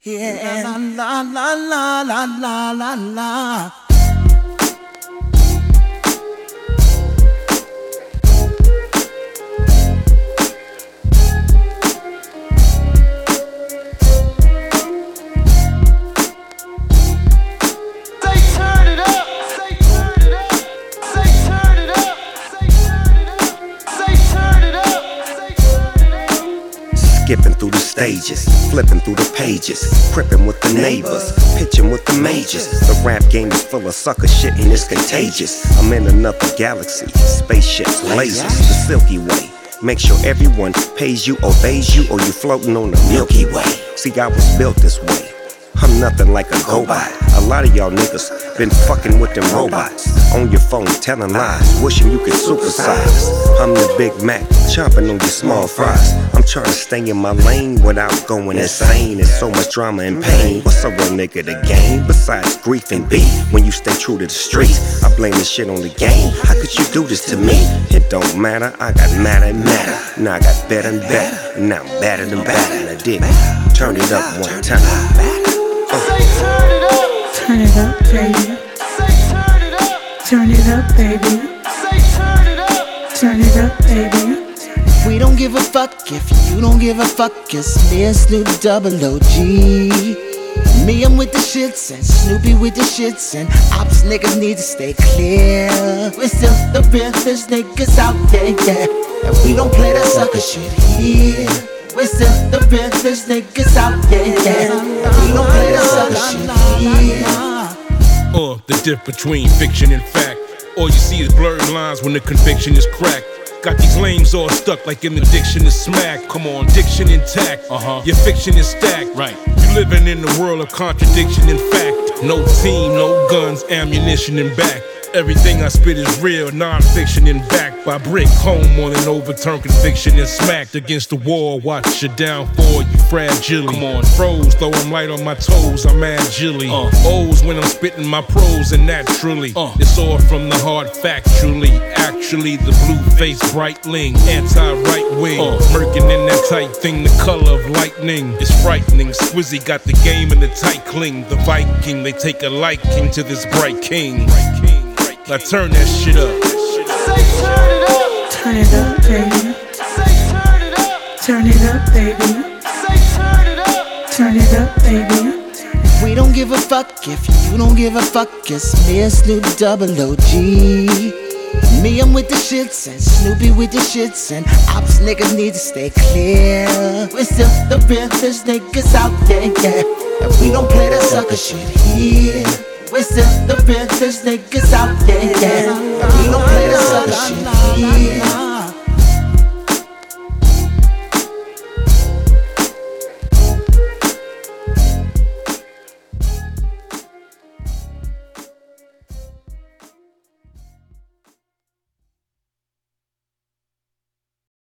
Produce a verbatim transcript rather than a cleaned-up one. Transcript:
Yeah. La la la la la la la. Skipping through the stages, flipping through the pages, crippin' with the neighbors, pitching with the majors. The rap game is full of sucker shit and it's contagious. I'm in another galaxy, spaceships, lasers, the Silky Way. Make sure everyone pays you, obeys you, or you floating on the Milky Way. See, I was built this way. I'm nothing like a robot. A lot of y'all niggas been fucking with them robots. On your phone telling lies, wishing you could supersize. I'm the Big Mac, chomping on your small fries. I'm trying to stay in my lane without going insane. There's so much drama and pain. What's a real nigga to gain? Besides grief and beef, when you stay true to the streets, I blame this shit on the game. How could you do this to me? It don't matter, I got madder and madder. Now I got better and better. Now I'm better than better. And I did turn it up one time. Turn it up. Turn it up, baby. Turn it up. Turn it up, baby. Turn it up. Turn it up, baby. We don't give a fuck if you don't give a fuck. It's me and Snoop Double O G. Me, I'm with the shits and Snoopy with the shits, and ops niggas need to stay clear. We're still the realest niggas out there, yeah. And we don't play that sucker shit here. We're still the realest niggas out there, yeah. And we don't play that sucker shit here. Uh, the difference between fiction and fact. All you see is blurred lines when the conviction is cracked. Got these lames all stuck like an addiction to smack. Come on, diction intact. Uh-huh. Your fiction is stacked. Right. You living in the world of contradiction and fact. No team, no guns, ammunition and back. Everything I spit is real, non-fiction and backed by brick. Home on an overturned conviction and smacked against the wall. Watch your downfall, you fragile. Come on, froze, though I'm light on my toes, I'm agilely. Uh. O's when I'm spitting my prose and naturally. Uh. It's all from the heart factually. Actually, the blue-faced brightling, anti-right wing. Uh. Murking in that tight thing, the color of lightning. It's frightening, Swizzy got the game in the tight cling. The Viking, they take a liking to this bright king. Bright king. Now turn that shit up. Turn it up. Turn it up, baby. Turn it up. Turn it up, baby. Turn it up. Turn it up, baby. We don't give a fuck if you don't give a fuck. It's me and Snoop Double O G. Me, I'm with the shits and Snoopy with the shits, and ops niggas need to stay clear. We're still the realest niggas out there, yeah. And we don't play that sucker shit here. We're still the realest niggas out there, yeah. And we don't play that sucker shit here.